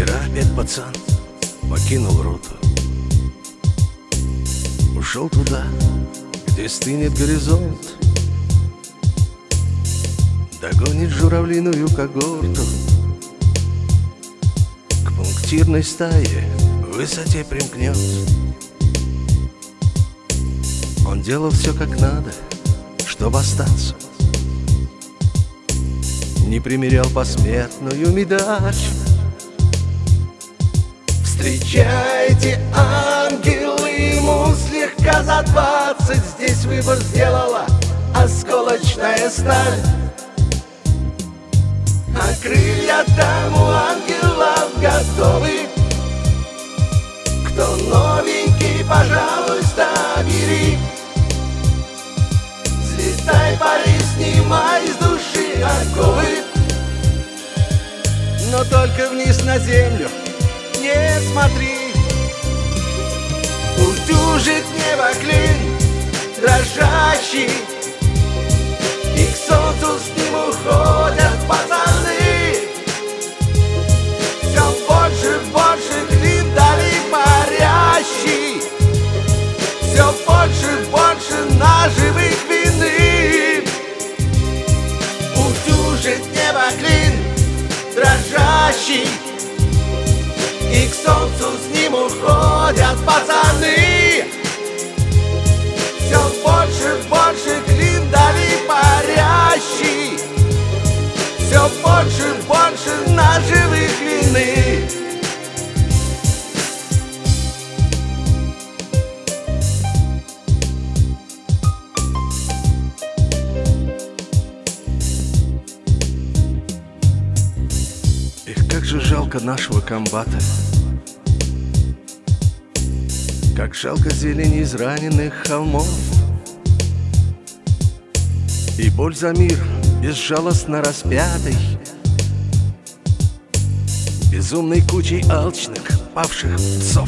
Вчера опять пацан покинул роту, ушел туда, где стынет горизонт, догонит журавлиную когорту, к пунктирной стае в высоте примкнет. Он делал все как надо, чтобы остаться, не примерял посмертную медаль. Встречайте, ангелы, ему слегка за 20, здесь выбор сделала осколочная сталь. А крылья там у ангелов готовы. Кто новенький, пожалуйста, бери. Взлетай, пари, снимай с души оковы. Но только вниз на землю не смотри. Утюжит небо клин дрожащий, и к солнцу с ним уходят пацаны. Все больше клин вдали парящий, все больше наживых вины. Утюжит небо клин дрожащий, и к солнцу с ним уходят пацаны. Все больше клин вдали парящий, все больше наживых вины. Эх, как же жалко нашего комбата, как жалко зелени израненных холмов, и боль за мир безжалостно распятый безумной кучей алчных павших псов.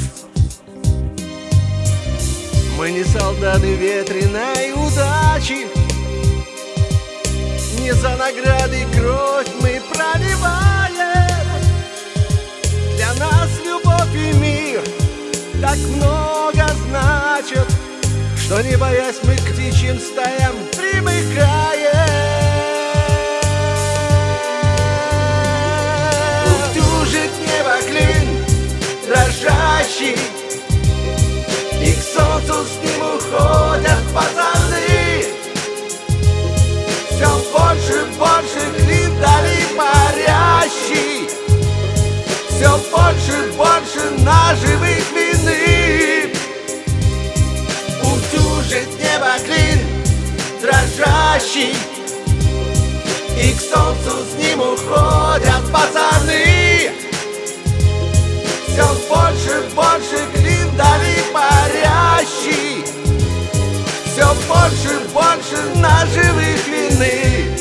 Мы не солдаты ветреной удачи, не за награды кровь мы проливаем. Для нас любовь и мир так много значат, что, не боясь, мы к птичьим стаям примыкаем. Утюжит небо клин дрожащий, и к солнцу с ним уходят пацаны. Все больше клин вдали парящий, все больше наживых вины. Утюжит небо клин дрожащий, и к солнцу с ним уходят пацаны. Все больше клин вдали парящий, все больше наживых вины.